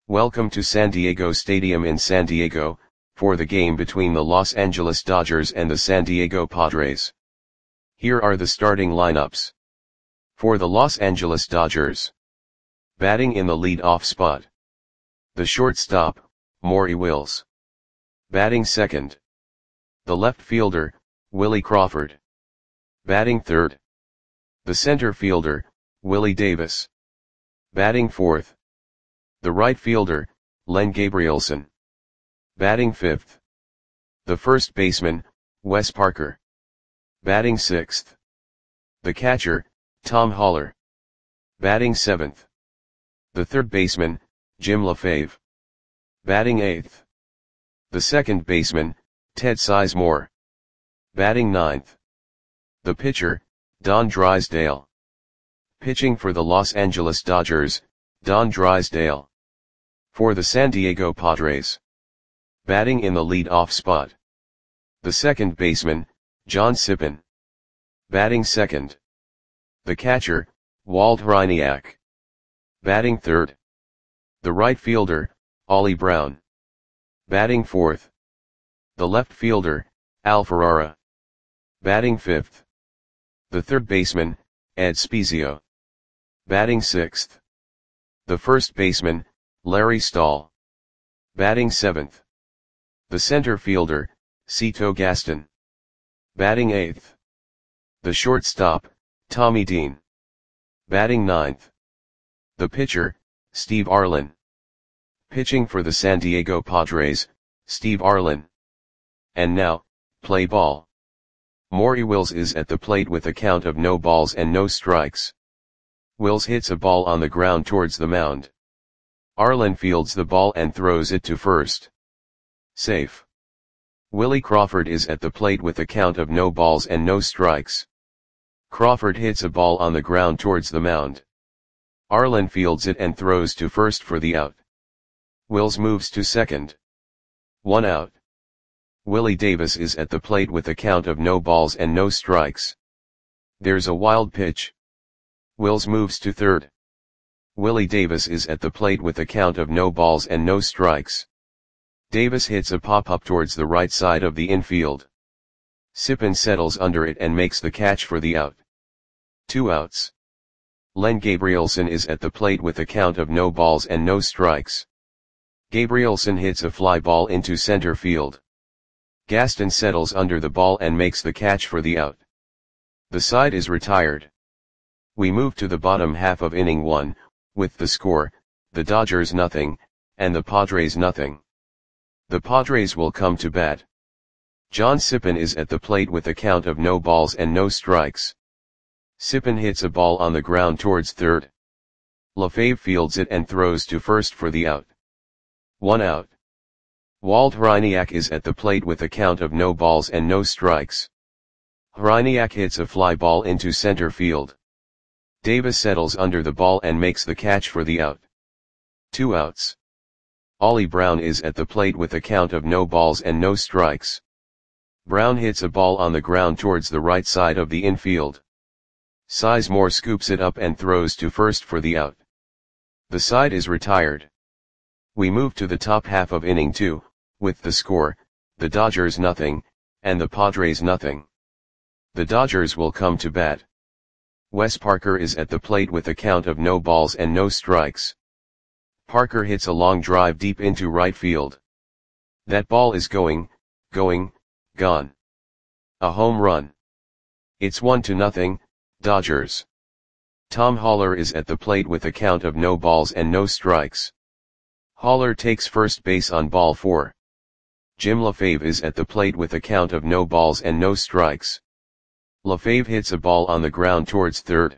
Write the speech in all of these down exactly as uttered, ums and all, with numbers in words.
Welcome to San Diego Stadium in San Diego, for the game between the Los Angeles Dodgers and the San Diego Padres. Here are the starting lineups. For the Los Angeles Dodgers. Batting in the lead-off spot. The shortstop, Maury Wills. Batting second. The left fielder, Willie Crawford. Batting third. The center fielder, Willie Davis. Batting fourth. The right fielder, Len Gabrielson. Batting fifth. The first baseman, Wes Parker. Batting sixth. The catcher, Tom Haller. Batting seventh. The third baseman, Jim LaFave. Batting eighth. The second baseman, Ted Sizemore. Batting ninth. The pitcher, Don Drysdale. Pitching for the Los Angeles Dodgers, Don Drysdale. For the San Diego Padres. Batting in the lead-off spot. The second baseman, John Sippen. Batting second. The catcher, Walt Hryniak. Batting third. The right fielder, Ollie Brown. Batting fourth. The left fielder, Al Ferrara. Batting fifth. The third baseman, Ed Spezio. Batting sixth. The first baseman, Larry Stahl. Batting seventh. The center fielder, Cito Gaston. Batting eighth. The shortstop, Tommy Dean. Batting ninth. The pitcher, Steve Arlen. Pitching for the San Diego Padres, Steve Arlen. And now, play ball. Maury Wills is at the plate with a count of no balls and no strikes. Wills hits a ball on the ground towards the mound. Arlen fields the ball and throws it to first. Safe. Willie Crawford is at the plate with a count of no balls and no strikes. Crawford hits a ball on the ground towards the mound. Arlen fields it and throws to first for the out. Wills moves to second. One out. Willie Davis is at the plate with a count of no balls and no strikes. There's a wild pitch. Wills moves to third. Willie Davis is at the plate with a count of no balls and no strikes. Davis hits a pop-up towards the right side of the infield. Sippen settles under it and makes the catch for the out. Two outs. Len Gabrielson is at the plate with a count of no balls and no strikes. Gabrielson hits a fly ball into center field. Gaston settles under the ball and makes the catch for the out. The side is retired. We move to the bottom half of inning one, with the score, the Dodgers nothing, and the Padres nothing. The Padres will come to bat. John Sippen is at the plate with a count of no balls and no strikes. Sippen hits a ball on the ground towards third. LaFave fields it and throws to first for the out. One out. Walt Hryniak is at the plate with a count of no balls and no strikes. Hryniak hits a fly ball into center field. Davis settles under the ball and makes the catch for the out. Two outs. Ollie Brown is at the plate with a count of no balls and no strikes. Brown hits a ball on the ground towards the right side of the infield. Sizemore scoops it up and throws to first for the out. The side is retired. We move to the top half of inning two, with the score, the Dodgers nothing, and the Padres nothing. The Dodgers will come to bat. Wes Parker is at the plate with a count of no balls and no strikes. Parker hits a long drive deep into right field. That ball is going, going, gone. A home run. It's one to nothing, Dodgers. Tom Haller is at the plate with a count of no balls and no strikes. Haller takes first base on ball four. Jim LaFave is at the plate with a count of no balls and no strikes. LaFave hits a ball on the ground towards third.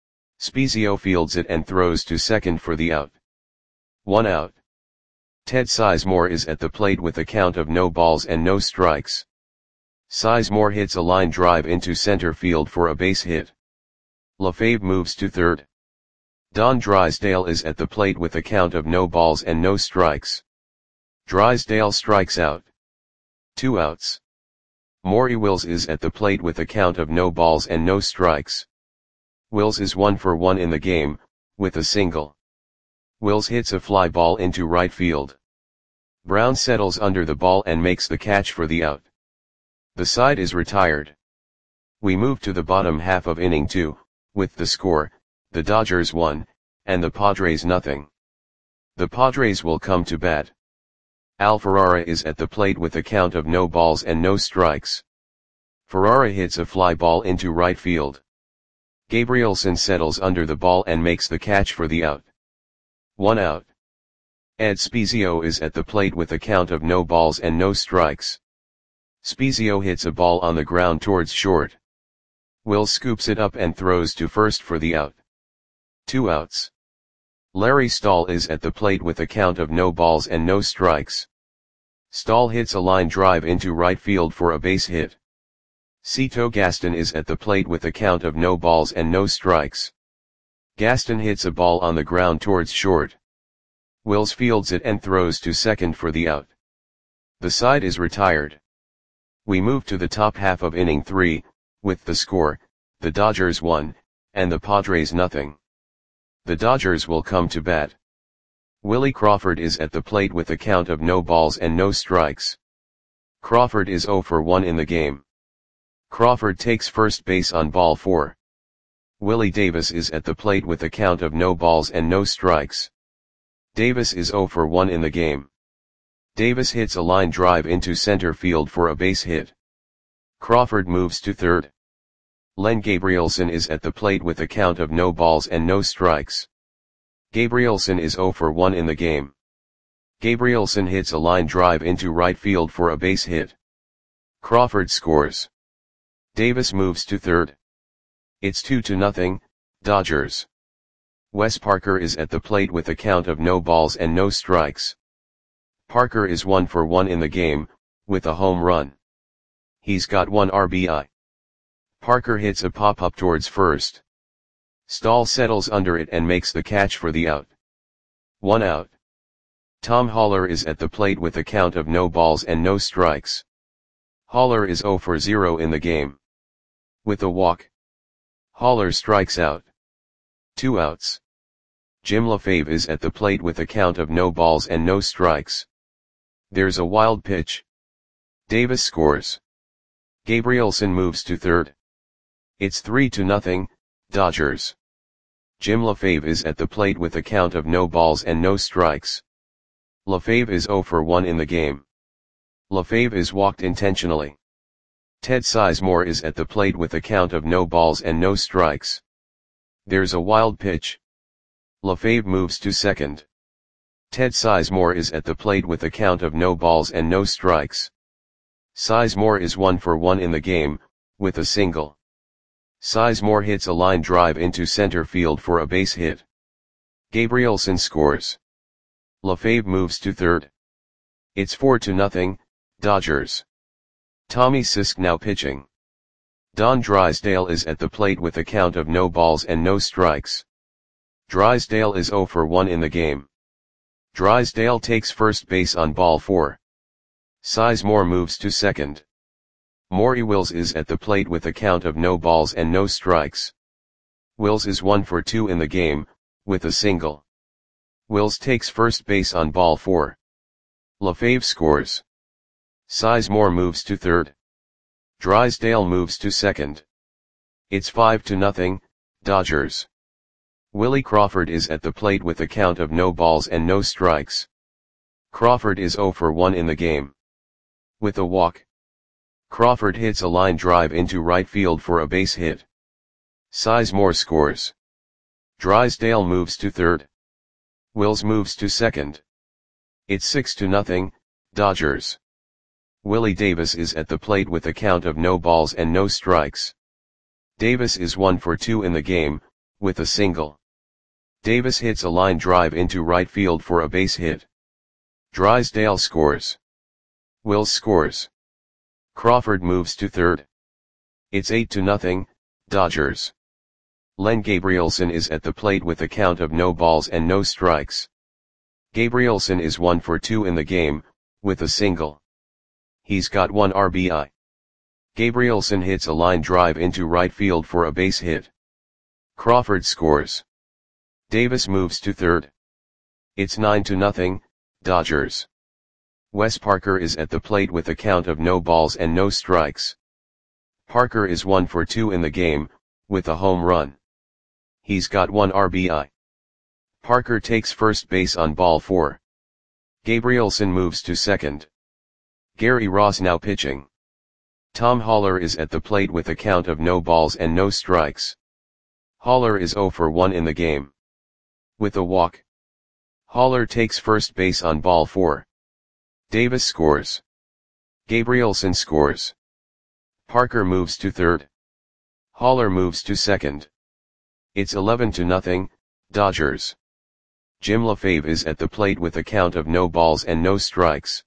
Spezio fields it and throws to second for the out. One out. Ted Sizemore is at the plate with a count of no balls and no strikes. Sizemore hits a line drive into center field for a base hit. LaFave moves to third. Don Drysdale is at the plate with a count of no balls and no strikes. Drysdale strikes out. Two outs. Maury Wills is at the plate with a count of no balls and no strikes. Wills is one for one in the game, with a single. Wills hits a fly ball into right field. Brown settles under the ball and makes the catch for the out. The side is retired. We move to the bottom half of inning two, with the score, the Dodgers one, and the Padres nothing. The Padres will come to bat. Al Ferrara is at the plate with a count of no balls and no strikes. Ferrara hits a fly ball into right field. Gabrielson settles under the ball and makes the catch for the out. One out. Ed Spezio is at the plate with a count of no balls and no strikes. Spezio hits a ball on the ground towards short. Wills scoops it up and throws to first for the out. Two outs. Larry Stahl is at the plate with a count of no balls and no strikes. Stahl hits a line drive into right field for a base hit. Cito Gaston is at the plate with a count of no balls and no strikes. Gaston hits a ball on the ground towards short. Wills fields it and throws to second for the out. The side is retired. We move to the top half of inning three, with the score, the Dodgers one, and the Padres nothing. The Dodgers will come to bat. Willie Crawford is at the plate with a count of no balls and no strikes. Crawford is oh for one in the game. Crawford takes first base on ball four. Willie Davis is at the plate with a count of no balls and no strikes. Davis is oh for one in the game. Davis hits a line drive into center field for a base hit. Crawford moves to third. Len Gabrielson is at the plate with a count of no balls and no strikes. Gabrielson is oh for one in the game. Gabrielson hits a line drive into right field for a base hit. Crawford scores. Davis moves to third. It's two to nothing, Dodgers. Wes Parker is at the plate with a count of no balls and no strikes. Parker is one for one in the game, with a home run. He's got one R B I. Parker hits a pop-up towards first. Stahl settles under it and makes the catch for the out. One out. Tom Haller is at the plate with a count of no balls and no strikes. Haller is oh for zero in the game. With a walk, Haller strikes out. Two outs. Jim LaFave is at the plate with a count of no balls and no strikes. There's a wild pitch. Davis scores. Gabrielson moves to third. It's three to nothing, Dodgers. Jim LaFave is at the plate with a count of no balls and no strikes. LaFave is oh for one in the game. LaFave is walked intentionally. Ted Sizemore is at the plate with a count of no balls and no strikes. There's a wild pitch. LaFave moves to second. Ted Sizemore is at the plate with a count of no balls and no strikes. Sizemore is one for one in the game, with a single. Sizemore hits a line drive into center field for a base hit. Gabrielson scores. LaFave moves to third. It's four to nothing, Dodgers. Tommy Sisk now pitching. Don Drysdale is at the plate with a count of no balls and no strikes. Drysdale is oh for one in the game. Drysdale takes first base on ball four. Sizemore moves to second. Maury Wills is at the plate with a count of no balls and no strikes. Wills is one for two in the game, with a single. Wills takes first base on ball four. LaFave scores. Sizemore moves to third. Drysdale moves to second. It's five to nothing, Dodgers. Willie Crawford is at the plate with a count of no balls and no strikes. Crawford is oh for one in the game. With a walk, Crawford hits a line drive into right field for a base hit. Sizemore scores. Drysdale moves to third. Wills moves to second. It's six to nothing, Dodgers. Willie Davis is at the plate with a count of no balls and no strikes. Davis is one for two in the game, with a single. Davis hits a line drive into right field for a base hit. Drysdale scores. Wills scores. Crawford moves to third. It's eight to nothing, Dodgers. Len Gabrielson is at the plate with a count of no balls and no strikes. Gabrielson is one for two in the game, with a single. He's got one R B I. Gabrielson hits a line drive into right field for a base hit. Crawford scores. Davis moves to third. It's nine to nothing, Dodgers. Wes Parker is at the plate with a count of no balls and no strikes. Parker is one for two in the game, with a home run. He's got one R B I. Parker takes first base on ball four. Gabrielson moves to second. Gary Ross now pitching. Tom Haller is at the plate with a count of no balls and no strikes. Haller is zero for one in the game. With a walk. Haller takes first base on ball four. Davis scores. Gabrielson scores. Parker moves to third. Haller moves to second. It's eleven to nothing, Dodgers. Jim LaFave is at the plate with a count of no balls and no strikes.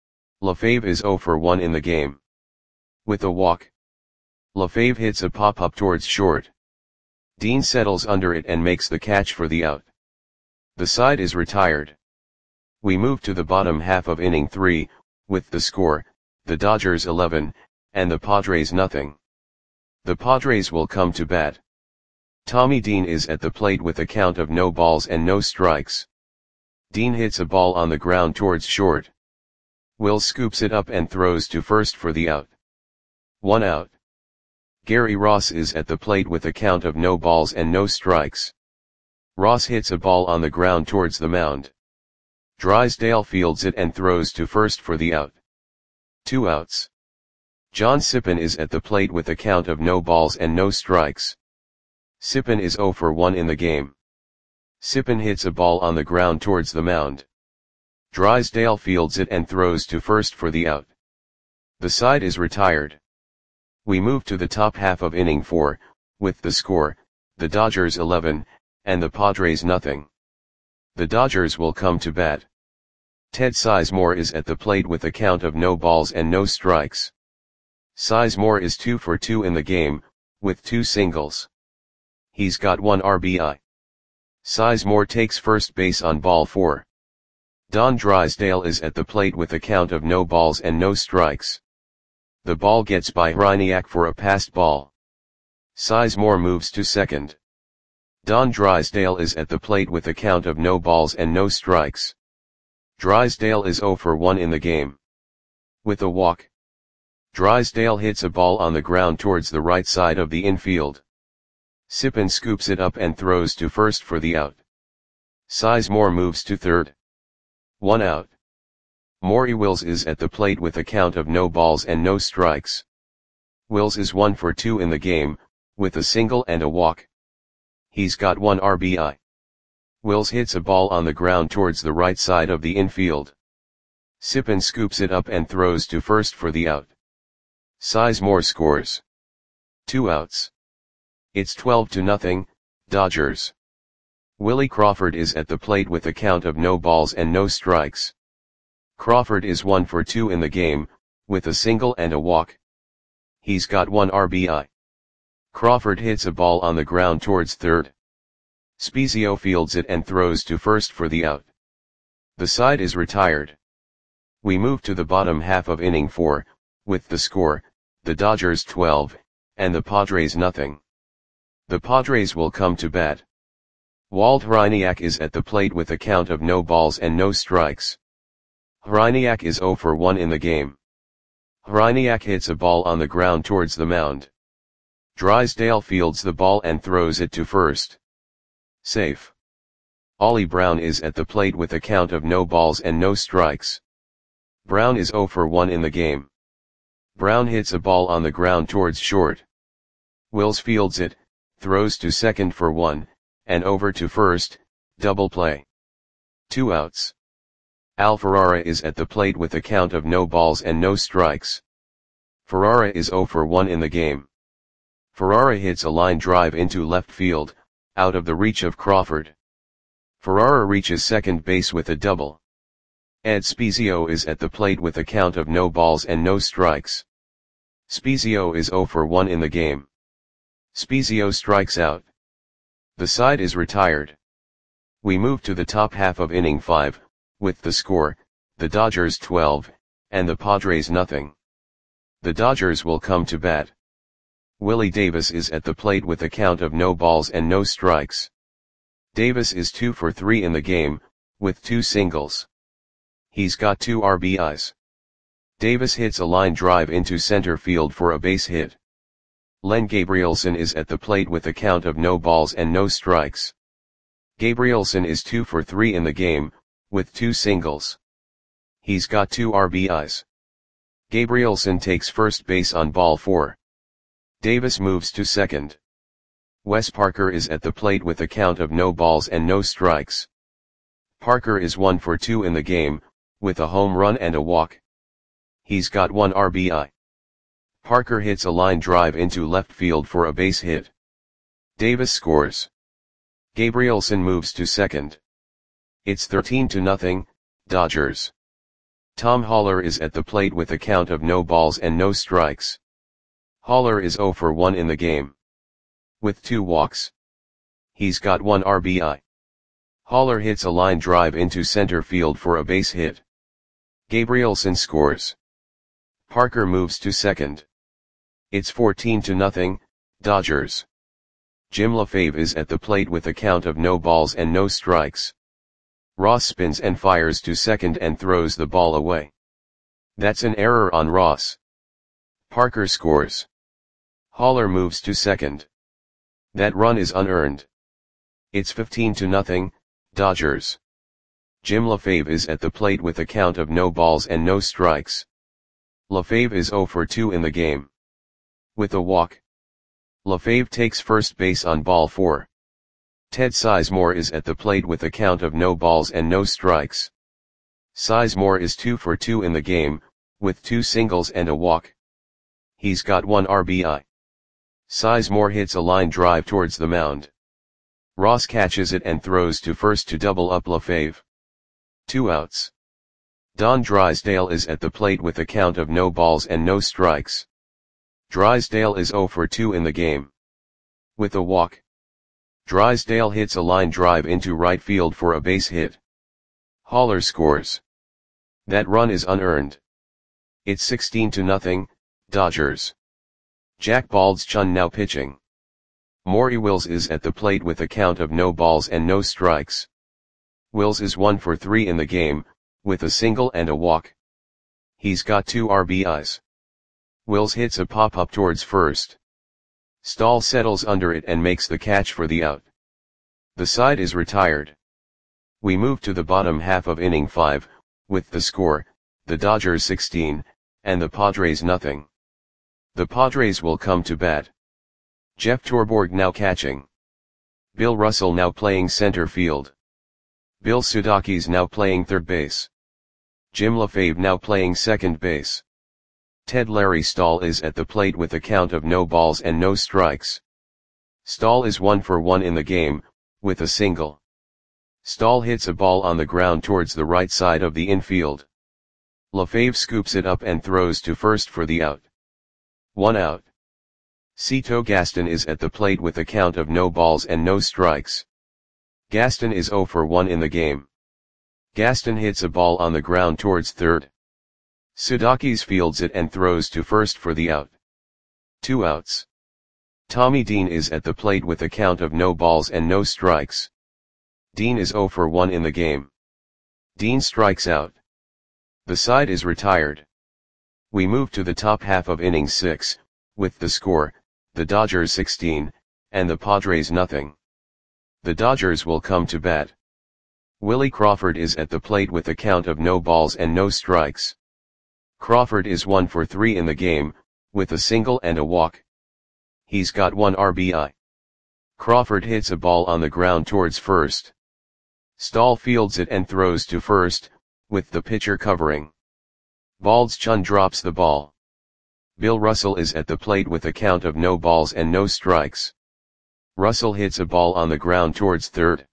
LaFave is zero for one in the game. With a walk. LaFave hits a pop-up towards short. Dean settles under it and makes the catch for the out. The side is retired. We move to the bottom half of inning three, with the score, the Dodgers eleven, and the Padres nothing. The Padres will come to bat. Tommy Dean is at the plate with a count of no balls and no strikes. Dean hits a ball on the ground towards short. Wills scoops it up and throws to first for the out. One out. Gary Ross is at the plate with a count of no balls and no strikes. Ross hits a ball on the ground towards the mound. Drysdale fields it and throws to first for the out. Two outs. John Sippen is at the plate with a count of no balls and no strikes. Sippen is zero for one in the game. Sippen hits a ball on the ground towards the mound. Drysdale fields it and throws to first for the out. The side is retired. We move to the top half of inning four, with the score, the Dodgers eleven, and the Padres nothing. The Dodgers will come to bat. Ted Sizemore is at the plate with a count of no balls and no strikes. Sizemore is two for two in the game, with two singles. He's got one R B I. Sizemore takes first base on ball four. Don Drysdale is at the plate with a count of no balls and no strikes. The ball gets by Hryniak for a passed ball. Sizemore moves to second. Don Drysdale is at the plate with a count of no balls and no strikes. Drysdale is zero for one in the game. With a walk. Drysdale hits a ball on the ground towards the right side of the infield. Sippen scoops it up and throws to first for the out. Sizemore moves to third. One out. Maury Wills is at the plate with a count of no balls and no strikes. Wills is one for two in the game, with a single and a walk. He's got one R B I. Wills hits a ball on the ground towards the right side of the infield. Sippen scoops it up and throws to first for the out. Sizemore scores. Two outs. It's twelve to nothing, Dodgers. Willie Crawford is at the plate with a count of no balls and no strikes. Crawford is one for two in the game, with a single and a walk. He's got one R B I. Crawford hits a ball on the ground towards third. Spezio fields it and throws to first for the out. The side is retired. We move to the bottom half of inning four, with the score, the Dodgers twelve, and the Padres nothing. The Padres will come to bat. Walt Hryniak is at the plate with a count of no balls and no strikes. Hryniak is zero for one in the game. Hryniak hits a ball on the ground towards the mound. Drysdale fields the ball and throws it to first. Safe. Ollie Brown is at the plate with a count of no balls and no strikes. Brown is zero for one in the game. Brown hits a ball on the ground towards short. Wills fields it, throws to second for one, and over to first, double play. Two outs. Al Ferrara is at the plate with a count of no balls and no strikes. Ferrara is zero for one in the game. Ferrara hits a line drive into left field, out of the reach of Crawford. Ferrara reaches second base with a double. Ed Spezio is at the plate with a count of no balls and no strikes. Spezio is zero for one in the game. Spezio strikes out. The side is retired. We move to the top half of inning five, with the score, the Dodgers twelve, and the Padres nothing. The Dodgers will come to bat. Willie Davis is at the plate with a count of no balls and no strikes. Davis is two for three in the game, with two singles. He's got two R B Is. Davis hits a line drive into center field for a base hit. Len Gabrielson is at the plate with a count of no balls and no strikes. Gabrielson is two for three in the game, with two singles. He's got two R B Is. Gabrielson takes first base on ball four. Davis moves to second. Wes Parker is at the plate with a count of no balls and no strikes. Parker is one for two in the game, with a home run and a walk. He's got one R B I. Parker hits a line drive into left field for a base hit. Davis scores. Gabrielson moves to second. It's thirteen to nothing, Dodgers. Tom Haller is at the plate with a count of no balls and no strikes. Haller is zero for one in the game, with two walks. He's got one R B I. Haller hits a line drive into center field for a base hit. Gabrielson scores. Parker moves to second. It's fourteen to nothing, Dodgers. Jim LaFave is at the plate with a count of no balls and no strikes. Ross spins and fires to second and throws the ball away. That's an error on Ross. Parker scores. Haller moves to second. That run is unearned. It's fifteen to nothing, Dodgers. Jim LaFave is at the plate with a count of no balls and no strikes. LaFave is zero for two in the game, with a walk. LaFave takes first base on ball four. Ted Sizemore is at the plate with a count of no balls and no strikes. Sizemore is two for two in the game, with two singles and a walk. He's got one R B I. Sizemore hits a line drive towards the mound. Ross catches it and throws to first to double up LaFave. Two outs. Don Drysdale is at the plate with a count of no balls and no strikes. Drysdale is zero for two in the game, with a walk. Drysdale hits a line drive into right field for a base hit. Haller scores. That run is unearned. It's sixteen to nothing, Dodgers. Jack Baldschun now pitching. Maury Wills is at the plate with a count of no balls and no strikes. Wills is one for three in the game, with a single and a walk. He's got two R B Is. Wills hits a pop-up towards first. Stahl settles under it and makes the catch for the out. The side is retired. We move to the bottom half of inning five, with the score, the Dodgers sixteen, and the Padres nothing. The Padres will come to bat. Jeff Torborg now catching. Bill Russell now playing center field. Bill Sudakis now playing third base. Jim LaFave now playing second base. Ted Larry Stahl is at the plate with a count of no balls and no strikes. Stahl is one for one in the game, with a single. Stahl hits a ball on the ground towards the right side of the infield. LaFave scoops it up and throws to first for the out. One out. Cito Gaston is at the plate with a count of no balls and no strikes. Gaston is zero for one in the game. Gaston hits a ball on the ground towards third. Sudakis fields it and throws to first for the out. Two outs. Tommy Dean is at the plate with a count of no balls and no strikes. Dean is zero for one in the game. Dean strikes out. The side is retired. We move to the top half of inning six, with the score, the Dodgers sixteen, and the Padres nothing. The Dodgers will come to bat. Willie Crawford is at the plate with a count of no balls and no strikes. Crawford is one for three in the game, with a single and a walk. He's got one R B I. Crawford hits a ball on the ground towards first. Stahl fields it and throws to first, with the pitcher covering. Baldschun drops the ball. Bill Russell is at the plate with a count of no balls and no strikes. Russell hits a ball on the ground towards third.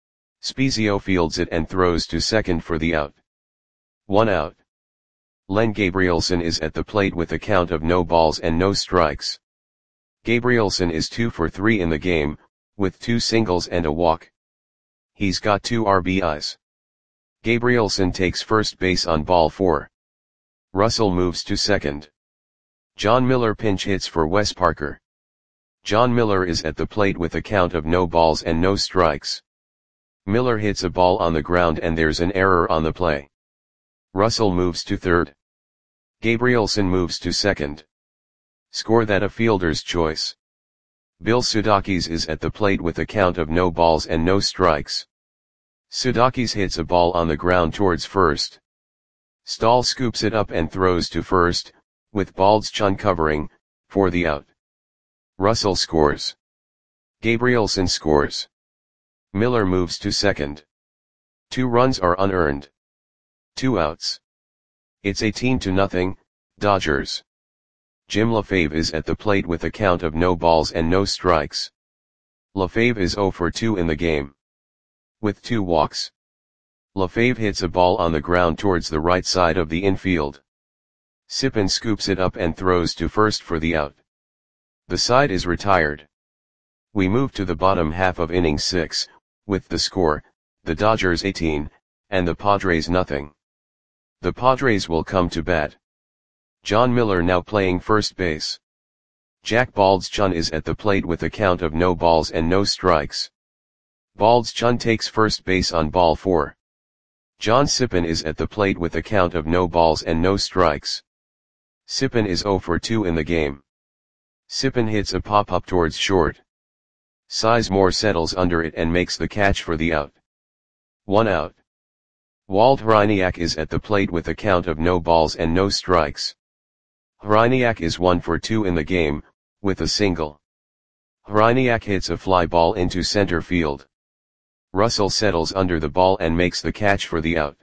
Spezio fields it and throws to second for the out. One out. Len Gabrielson is at the plate with a count of no balls and no strikes. Gabrielson is two for three in the game, with two singles and a walk. He's got two R B Is. Gabrielson takes first base on ball four. Russell moves to second. John Miller pinch hits for Wes Parker. John Miller is at the plate with a count of no balls and no strikes. Miller hits a ball on the ground and there's an error on the play. Russell moves to third. Gabrielson moves to second. Score that a fielder's choice. Bill Sudakis is at the plate with a count of no balls and no strikes. Sudakis hits a ball on the ground towards first. Stahl scoops it up and throws to first, with Baldschun covering, for the out. Russell scores. Gabrielson scores. Miller moves to second. Two runs are unearned. Two outs. It's eighteen to nothing, Dodgers. Jim LaFave is at the plate with a count of no balls and no strikes. LaFave is oh for two in the game. With two walks. LaFave hits a ball on the ground towards the right side of the infield. Sippen scoops it up and throws to first for the out. The side is retired. We move to the bottom half of inning six, with the score, the Dodgers eighteen, and the Padres nothing. The Padres will come to bat. John Miller now playing first base. Jack Baldschun is at the plate with a count of no balls and no strikes. Baldschun takes first base on ball four. John Sippen is at the plate with a count of no balls and no strikes. Sippen is oh for two in the game. Sippen hits a pop-up towards short. Sizemore settles under it and makes the catch for the out. One out. Walt Hryniak is at the plate with a count of no balls and no strikes. Hryniak is one for two in the game, with a single. Hryniak hits a fly ball into center field. Russell settles under the ball and makes the catch for the out.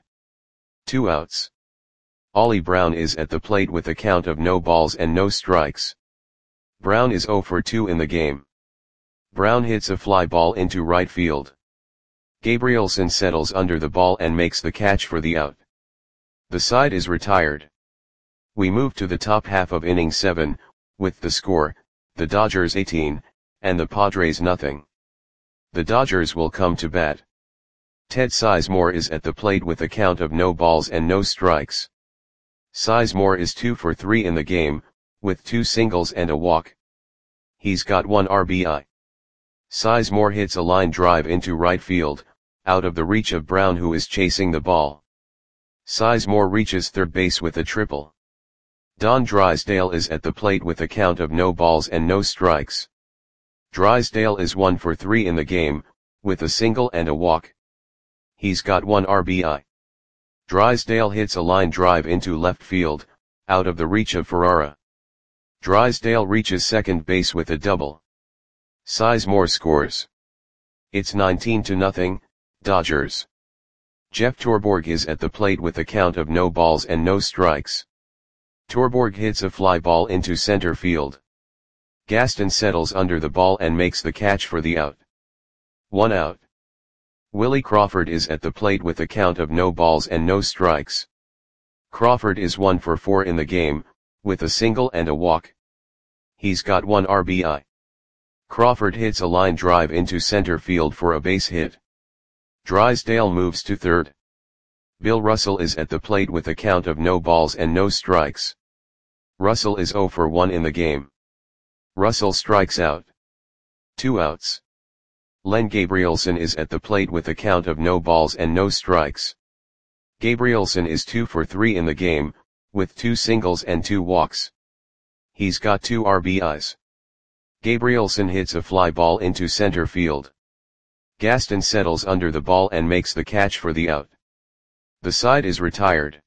Two outs. Ollie Brown is at the plate with a count of no balls and no strikes. Brown is oh for two in the game. Brown hits a fly ball into right field. Gabrielson settles under the ball and makes the catch for the out. The side is retired. We move to the top half of inning seven, with the score, the Dodgers eighteen, and the Padres nothing. The Dodgers will come to bat. Ted Sizemore is at the plate with a count of no balls and no strikes. Sizemore is two for three in the game, with two singles and a walk. He's got one R B I. Sizemore hits a line drive into right field, out of the reach of Brown who is chasing the ball. Sizemore reaches third base with a triple. Don Drysdale is at the plate with a count of no balls and no strikes. Drysdale is one for three in the game, with a single and a walk. He's got one R B I. Drysdale hits a line drive into left field, out of the reach of Ferrara. Drysdale reaches second base with a double. Sizemore scores. It's nineteen to nothing, Dodgers. Jeff Torborg is at the plate with a count of no balls and no strikes. Torborg hits a fly ball into center field. Gaston settles under the ball and makes the catch for the out. One out. Willie Crawford is at the plate with a count of no balls and no strikes. Crawford is one for four in the game, with a single and a walk. He's got one R B I. Crawford hits a line drive into center field for a base hit. Drysdale moves to third. Bill Russell is at the plate with a count of no balls and no strikes. Russell is oh for one in the game. Russell strikes out. Two outs. Len Gabrielson is at the plate with a count of no balls and no strikes. Gabrielson is two for three in the game, with two singles and two walks. He's got two R B Is. Gabrielson hits a fly ball into center field. Gaston settles under the ball and makes the catch for the out. The side is retired.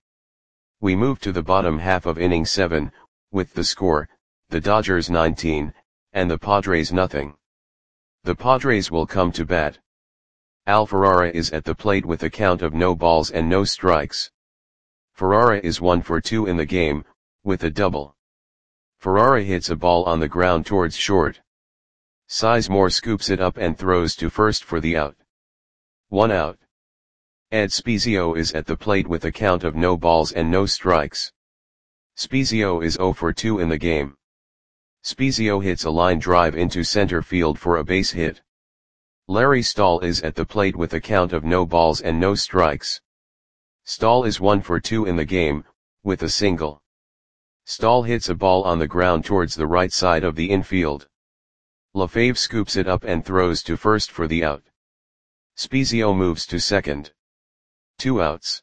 We move to the bottom half of inning seven, with the score, the Dodgers nineteen, and the Padres nothing. The Padres will come to bat. Al Ferrara is at the plate with a count of no balls and no strikes. Ferrara is one for two in the game, with a double. Ferrara hits a ball on the ground towards short. Sizemore scoops it up and throws to first for the out. One out. Ed Spezio is at the plate with a count of no balls and no strikes. Spezio is oh for two in the game. Spezio hits a line drive into center field for a base hit. Larry Stahl is at the plate with a count of no balls and no strikes. Stahl is one for two in the game, with a single. Stahl hits a ball on the ground towards the right side of the infield. LaFave scoops it up and throws to first for the out. Spezio moves to second. Two outs.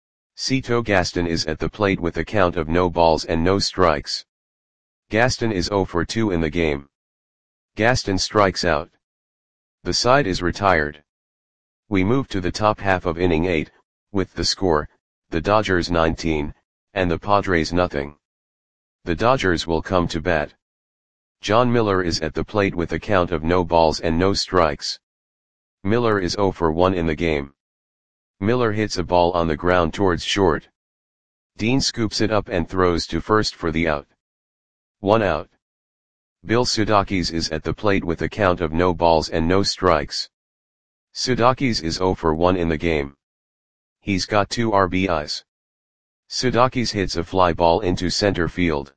Cito Gaston is at the plate with a count of no balls and no strikes. Gaston is zero for two in the game. Gaston strikes out. The side is retired. We move to the top half of inning eight, with the score, the Dodgers nineteen, and the Padres nothing. The Dodgers will come to bat. John Miller is at the plate with a count of no balls and no strikes. Miller is zero for one in the game. Miller hits a ball on the ground towards short. Dean scoops it up and throws to first for the out. One out. Bill Sudakis is at the plate with a count of no balls and no strikes. Sudakis is zero for one in the game. He's got two R B Is. Sudakis hits a fly ball into center field.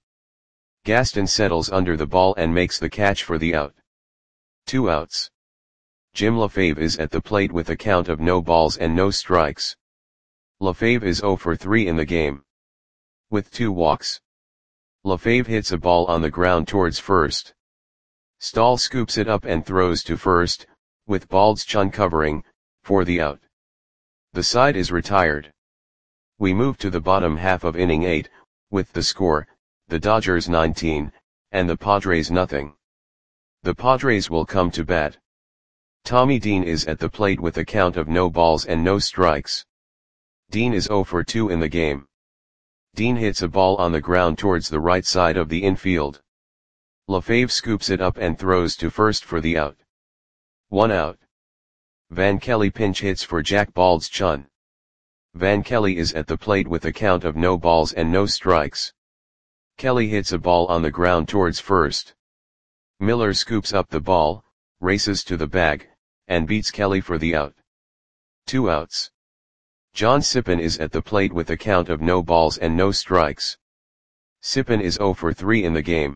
Gaston settles under the ball and makes the catch for the out. Two outs. Jim LaFave is at the plate with a count of no balls and no strikes. LaFave is zero for three in the game. With two walks. LaFave hits a ball on the ground towards first. Stahl scoops it up and throws to first, with Bald's Chun covering, for the out. The side is retired. We move to the bottom half of inning eight, with the score, the Dodgers nineteen, and the Padres nothing. The Padres will come to bat. Tommy Dean is at the plate with a count of no balls and no strikes. Dean is zero for two in the game. Dean hits a ball on the ground towards the right side of the infield. LaFave scoops it up and throws to first for the out. One out. Van Kelly pinch hits for Jack Bald's Chun. Van Kelly is at the plate with a count of no balls and no strikes. Kelly hits a ball on the ground towards first. Miller scoops up the ball, races to the bag, and beats Kelly for the out. Two outs. John Sippen is at the plate with a count of no balls and no strikes. Sippen is zero for three in the game.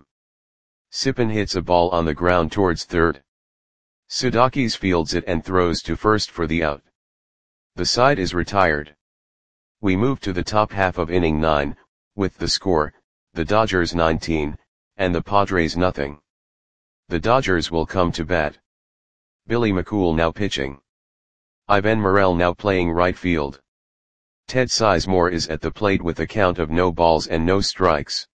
Sippen hits a ball on the ground towards third. Sudakis fields it and throws to first for the out. The side is retired. We move to the top half of inning nine, with the score, the Dodgers nineteen, and the Padres nothing. The Dodgers will come to bat. Billy McCool now pitching. Ivan Morel now playing right field. Ted Sizemore is at the plate with a count of no balls and no strikes.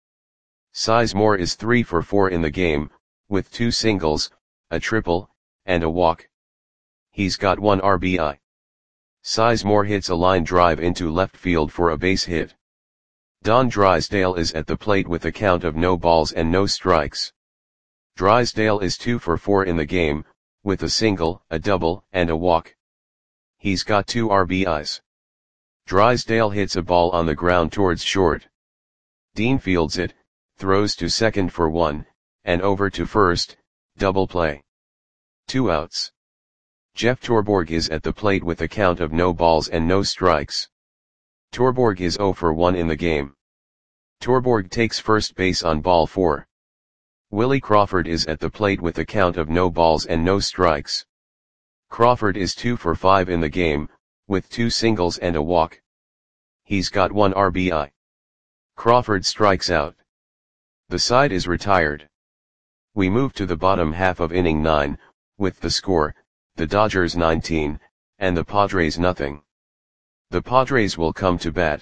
Sizemore is three for four in the game, with two singles, a triple, and a walk. He's got one R B I. Sizemore hits a line drive into left field for a base hit. Don Drysdale is at the plate with a count of no balls and no strikes. Drysdale is two for four in the game, with a single, a double, and a walk. He's got two R B Is. Drysdale hits a ball on the ground towards short. Dean fields it, throws to second for one, and over to first, double play. Two outs. Jeff Torborg is at the plate with a count of no balls and no strikes. Torborg is zero for one in the game. Torborg takes first base on ball four. Willie Crawford is at the plate with a count of no balls and no strikes. Crawford is two for five in the game, with two singles and a walk. He's got one R B I. Crawford strikes out. The side is retired. We move to the bottom half of inning nine, with the score, the Dodgers nineteen, and the Padres nothing. The Padres will come to bat.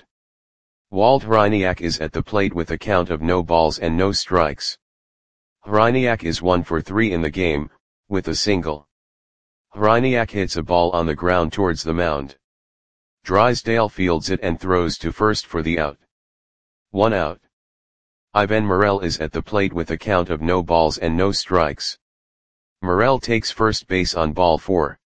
Walt Hryniak is at the plate with a count of no balls and no strikes. Hryniak is one for three in the game, with a single. Hryniak hits a ball on the ground towards the mound. Drysdale fields it and throws to first for the out. One out. Ivan Morel is at the plate with a count of no balls and no strikes. Morel takes first base on ball four.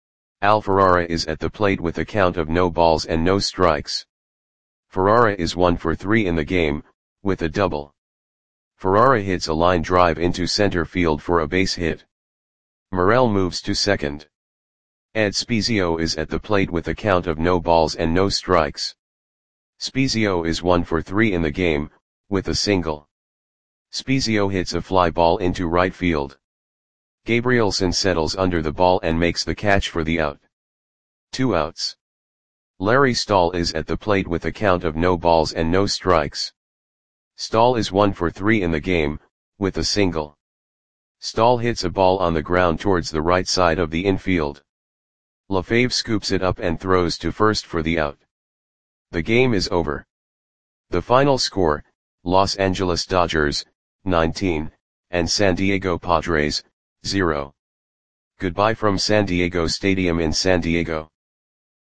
Al Ferrara is at the plate with a count of no balls and no strikes. Ferrara is one for three in the game, with a double. Ferrara hits a line drive into center field for a base hit. Morel moves to second. Ed Spezio is at the plate with a count of no balls and no strikes. Spezio is one for three in the game, with a single. Spezio hits a fly ball into right field. Gabrielson settles under the ball and makes the catch for the out. Two outs. Larry Stahl is at the plate with a count of no balls and no strikes. Stahl is one for three in the game, with a single. Stahl hits a ball on the ground towards the right side of the infield. LaFave scoops it up and throws to first for the out. The game is over. The final score, Los Angeles Dodgers, nineteen, and San Diego Padres, zero. Goodbye from San Diego Stadium in San Diego.